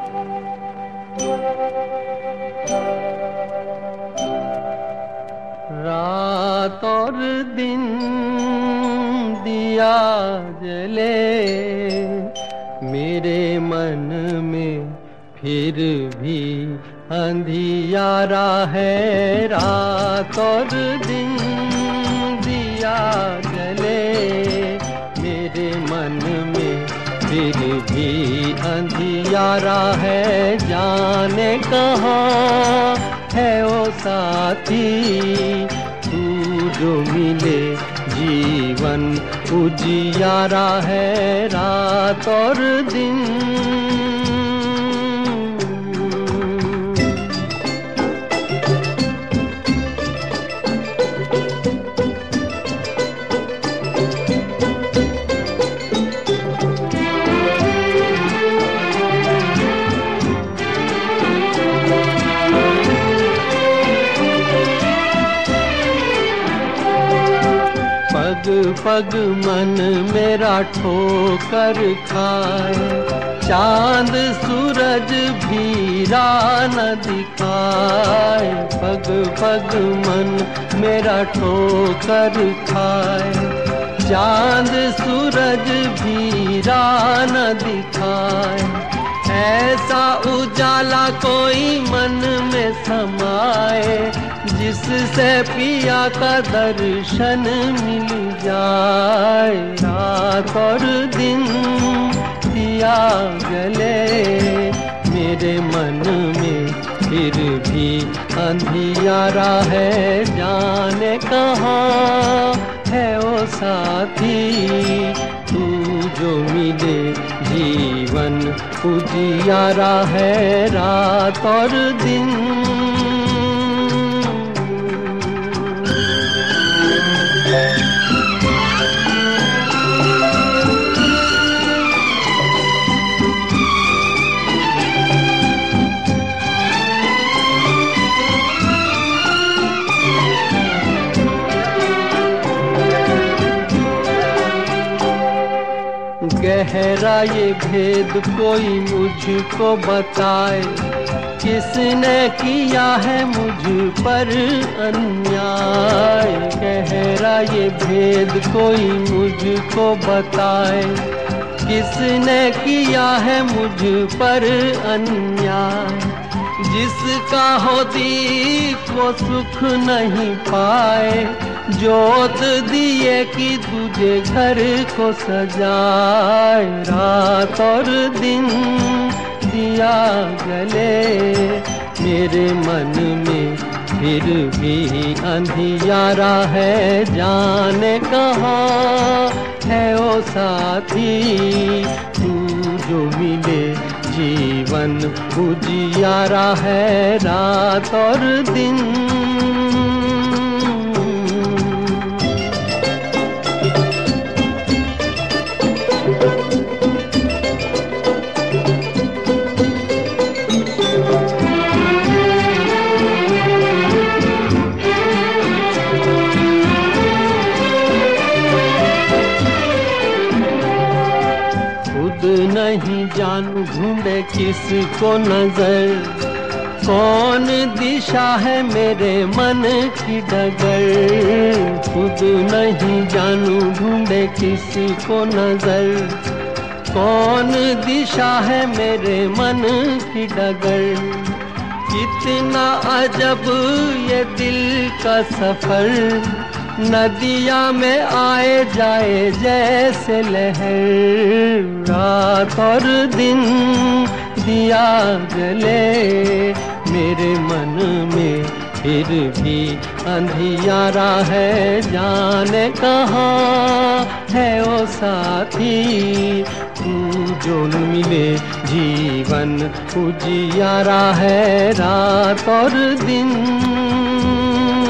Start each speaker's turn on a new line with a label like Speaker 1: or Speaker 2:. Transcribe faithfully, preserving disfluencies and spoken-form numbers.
Speaker 1: रात और दिन दिया जले मेरे मन में, फिर भी अंधियारा है। रात और दिन दिया जले मेरे मन में, फिर भी अंधियारा है। जाने कहाँ है ओ साथी तू जो मिले, जीवन उजियारा है। रात और दिन पग पग मन मेरा ठोकर खाए, चांद सूरज भी राह न दिखाए। पग पग मन मेरा ठोकर खाए, चांद सूरज भी राह न दिखाए। ऐसा उजाला कोई मन में समाए, जिससे पिया का दर्शन मिल जाए। रात और दिन दिया जले मेरे मन में, फिर भी अंधियारा है। जाने कहाँ है ओ साथी तू जो मिले, जीवन उजियारा है। रात और दिन गहरा ये भेद कोई मुझको बताए, किसने किया है मुझ पर अन्याय। गहरा ये भेद कोई मुझको बताए, किसने किया है मुझ पर अन्याय। जिसका हो दीप वो सुख नहीं पाए, जोत दिए कि तुझे घर को सजाए। रात और दिन दिया जले मेरे मन में, फिर भी अंधियारा है। जाने कहाँ है ओ साथी तू जो मिले, जीवन उजियारा है। रात और दिन नहीं जानू ढूंढे किसको नजर, कौन दिशा है मेरे मन की डगर। खुद नहीं जानू ढूंढे किसको नजर, कौन दिशा है मेरे मन की डगर। कितना अजब ये दिल का सफर, नदिया में आए जाए जैसे लहर। रात और दिन दिया जले मेरे मन में, फिर भी अंधियारा है। जाने कहाँ है ओ साथी तू जो मिले, जीवन उजियारा है। रात और दिन